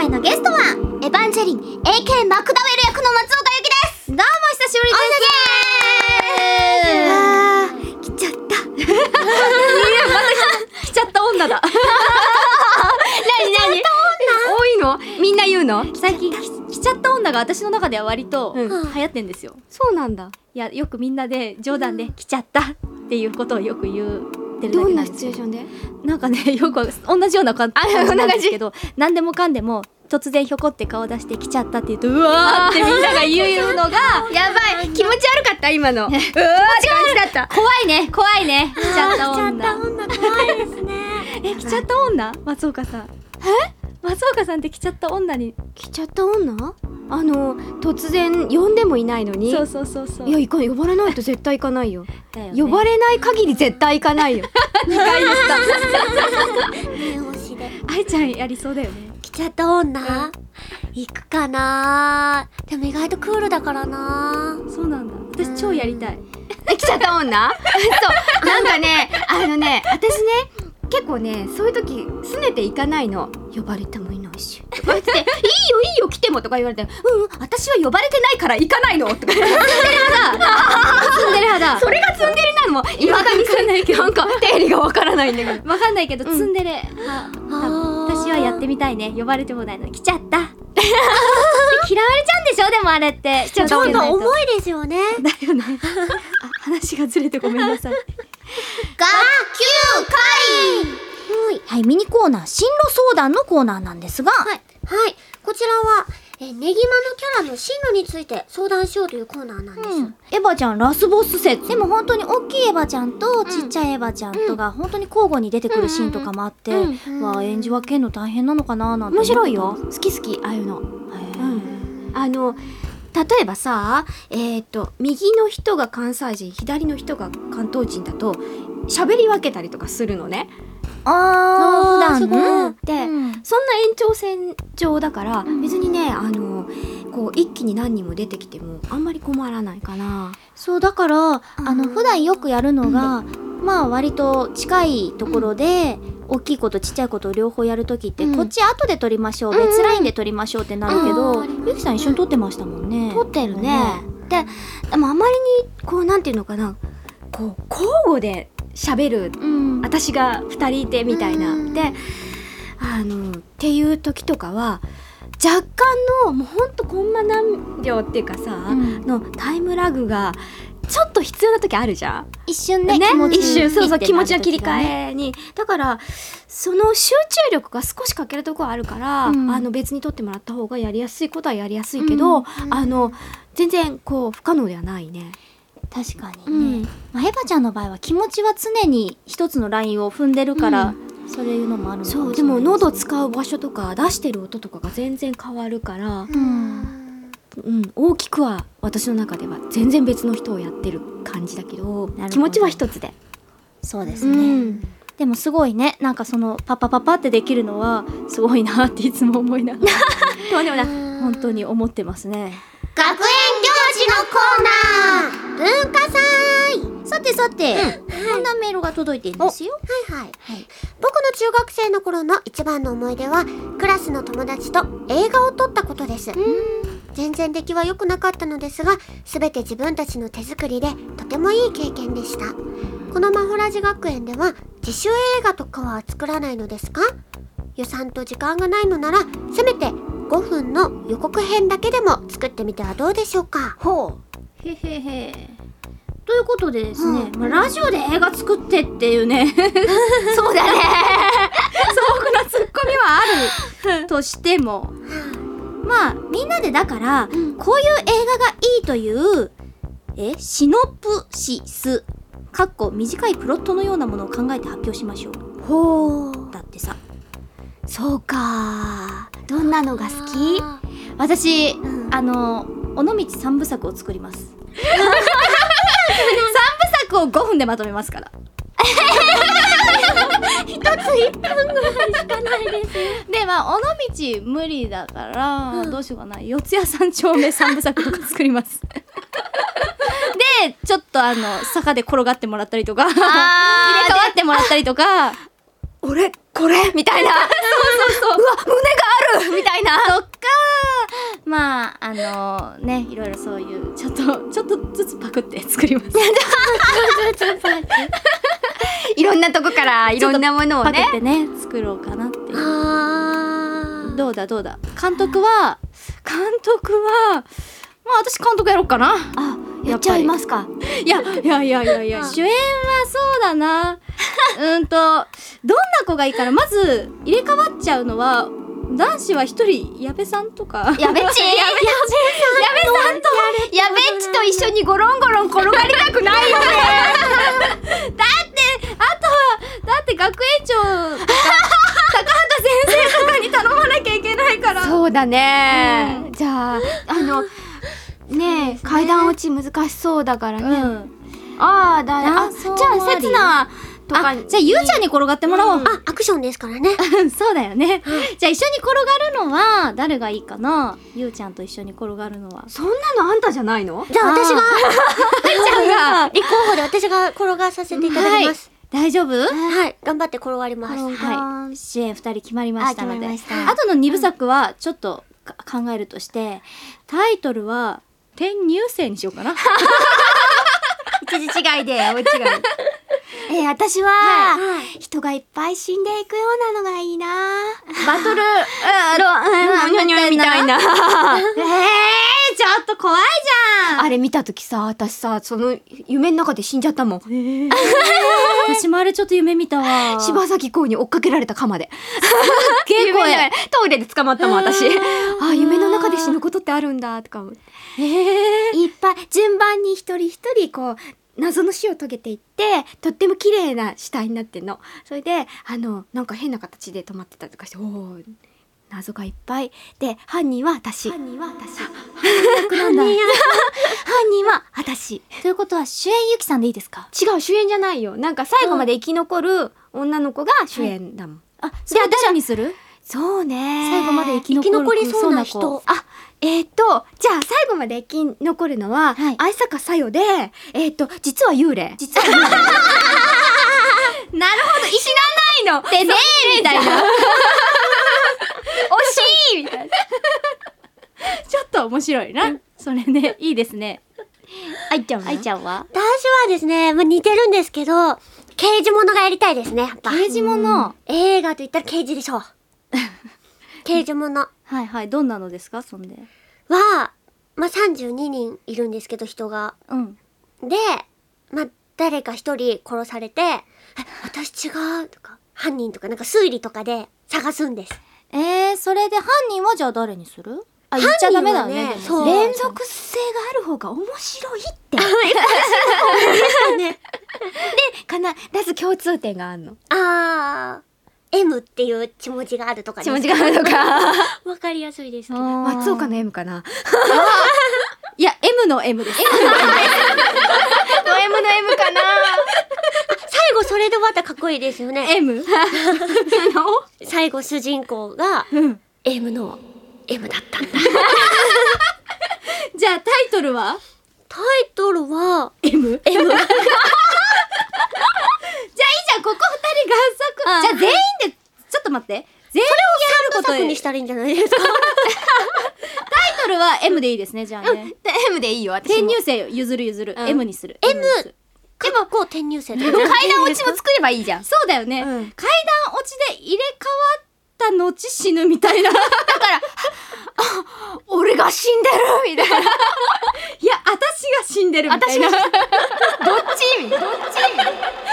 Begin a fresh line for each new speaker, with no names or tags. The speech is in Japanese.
回のゲストはエヴァンジェリン AK マクダウェル役の松岡由紀です。
どうも久しぶりです。
来ちゃった
来ちゃった女だ。何多いの？みんな言うの？最近来ちゃった女が私の中では割と流行ってんですよ。
そうなんだ。
いや、よくみんなで冗談で来ちゃったっていうことをよく言ってるだ
どんな
けなんですよ。
シチュエーションで？
なんかね、よく同じような感じなんですけど、何でもかんでも突然ひょこって顔出して来ちゃったって言うと、うわーってみんなが言うのが
やばい、気持ち悪かった今の。うわーって感じだった。
怖いね来ちゃった女。
来ちゃった女怖いですね。
来ちゃった女？松岡さん。松岡さんって来ちゃった女に。
来ちゃった女？突然呼んでもいないのに。
そう。
いや、呼ばれないと絶対行かないよ。
だよね
呼ばれない限り絶対行かないよ。
2回言った
念押しで
愛ちゃんやりそうだよね。
来ちゃった女、行くかな。でも意外とクールだからな。
そうなんだ。私超やりたい。
来ちゃった女？そう、なんかね、私ね、結構ね、そういう時拗ねていかないの。呼ばれてもいないしとか言っていいよ来てもとか言われて、私は呼ばれてないから行かないのとか。ツンデレ派だ。それがツンデレなのもいまだにかんないけど、なんか定理がわからないんだけど。
わかんないけど、ツンデレ派。私はやってみたいね。呼ばれてもないのに来ちゃった。嫌われちゃうんでしょ。でもあれって
ちょっと重いですよね。
だよね。話がずれてごめんなさい。
学級会。はい、ミニコーナー進路相談のコーナーなんですが、はい、こちらはネギマのキャラの進路について相談しようというコーナーなんです。
エヴァちゃんラスボス説。
でも本当に大きいエヴァちゃんとちっちゃいエヴァちゃんとが本当に交互に出てくるシーンとかもあって、わあ演じ分けるの大変なのかななんて。
面白いよ。好きああいうの。例えばさ、右の人が関西人、左の人が関東人だと喋り分けたりとかするのね。
普段
で、
ね。
そんな延長線上だから別にね、こう一気に何人も出てきてもあんまり困らないかな。
そうだから普段よくやるのが、まあ割と近いところで、大きいことちっちゃいことを両方やるときって、こっち後で撮りましょう、別ラインで撮りましょうってなるけど、ゆきさん一緒に撮ってましたもんね。
撮ってるね。でもあまりにこうなんていうのかな、こう交互で喋る、私が2人いてみたいな、でっていう時とかは若干のもうほんとコンマ何秒っていうかさ、のタイムラグがちょっと必要な時あるじゃん。
一瞬ね、
一瞬そう気持ちの切り替えに。だからその集中力が少し欠けるところあるから、別に撮ってもらった方がやりやすいことはやりやすいけど、全然こう不可能ではないね。
確かにね。エヴァちゃんの場合は気持ちは常に一つのラインを踏んでるから、そういうのもあるのかもしれない。
そうでも喉使う場所とか出してる音とかが全然変わるから、大きくは私の中では全然別の人をやってる感じだけど、気持ちは一つで。
そうですね。でもすごいね、なんかそのパパってできるのはすごいなっていつも思いながら本当に思ってますね。学園行事のコーナー、文化祭。さて、こんなメールが届いているんですよ。僕の中学生の頃の一番の思い出はクラスの友達と映画を撮ったことです。全然出来は良くなかったのですが、全て自分たちの手作りでとてもいい経験でした。このマホラジ学園では自主映画とかは作らないのですか？予算と時間がないのならせめて5分の予告編だけでも作ってみてはどうでしょうか。
へへへ。ということでですね、ラジオで映画作ってっていうねそうだね素朴なツッコミはあるとしても、まあみんなでだから、こういう映画がいいというシノプシス短いプロットのようなものを考えて発表しましょう。だってさ、
そうか。どんなのが好き？
私、尾道3部作を作ります。3部作を5分でまとめますから。
一つ1分ぐらいしかないです。
で、まあ尾道無理だから、どうしようかな、四谷三丁目3部作とか作りますで、ちょっと坂で転がってもらったりとか入れ替わってもらったりとか、
俺これみたいなそううわ胸があるみたたいな。
そっかー。まあね、いろいろそういうちょっとずつパクって作ります。
いろんなとこからいろんなものをね
パクってね作ろうかなっていう。どうだ監督はまあ私監督やろうかな。
あ、やっちゃいますか。
いや主演はそうだな。どんな子がいいから、まず入れ替わっちゃうのは男子は一人矢部さんとか。
やべっちと一緒にゴロンゴロン転がりたくないよね。
だって学園長とか高畑先生とかに頼まなきゃいけないから。
そうだね、じゃあねえ、階段落ち難しそうだからね、じゃあ刹那とか、
じゃあゆうちゃんに転がってもらおう。
アクションですからね。
そうだよね。じゃあ一緒に転がるのは誰がいいかな。ゆうちゃんと一緒に転がるのは。
そんなのあんたじゃないの？
じゃあ私が
ちゃんが
立候補で私が転がさせていただきます。
大丈夫？
はい頑張って転がります。
はい。主演2人決まりましたので、
決まりました。
あとの2部作はちょっと考えるとして、タイトルは転入生にしようかな。
一時違いで大違い。私は人がいっぱい死んでいくようなのがいいな。
バトル
みたいな。
ちょっと怖いじゃん。
あれ見たときさ、私さ、その夢の中で死んじゃったもん。
私もあれちょっと夢見たわ。
柴咲コウに追っかけられた鎌で。
結構
トイレで捕まったもん私。あ、夢の中で死ぬことってあるんだとか思って。いっぱい順番に一人一人こう謎の死を遂げていって、とっても綺麗な死体になってんの。それでなんか変な形で止まってたりとかして、おお、謎がいっぱいで、犯人は私。犯人は私。
ということは主演ゆきさんでいいですか？
違う、主演じゃないよ。なんか最後まで生き残る女の子が主演だもん。
あ、じゃあ誰にする？
そうね。
最後まで生き残
りそうな人。
じゃあ最後まで生き残るのは、愛坂さよで、実は幽霊。
なるほど、
死なないのでねみたいな。惜しいみたいな。
ちょっと面白いな。それね、いいですね。
愛ちゃんは？
私はですね、似てるんですけど、刑事物がやりたいですね。やっぱ
刑事物。
映画と言ったら刑事でしょう。刑事物。
はいはい、どんなのですか？そんで
は、32人いるんですけど、人が。で、誰か一人殺されて、私違うとか、犯人とかなんか推理とかで探すんです。
それで犯人はじゃあ誰にする？あ、言っちゃダメだね。
そう。連続性がある方が面白いって。で、必ず共通点があるの。
M っていう血文字があるとか。
血文字があるとか。
わかりやすいですけど。
松岡の M かな。
いや、M の Mです。
M の M かな。
最後それでまたかっこいいですよね。
M？
最後主人公が M の M だったんだ。
じゃあタイトルは？
タイトルは
M？ じゃあいいじゃん、ここ2人合作。じゃあ全員で、ちょっと待って。全員やること
3部作にしたらいいんじゃないですか。
タイトルは M でいいですね、じゃあね。
M でいいよ、私も。
転入生よ、譲る。M にする。
M。でもこう転入生。
階段落ちも作ればいいじゃん。
そうだよね。階段落ちで入れ替わった後死ぬみたいな。だから、
俺が死んでるみたいな。
いや、私が死んでるみたいな。
どっち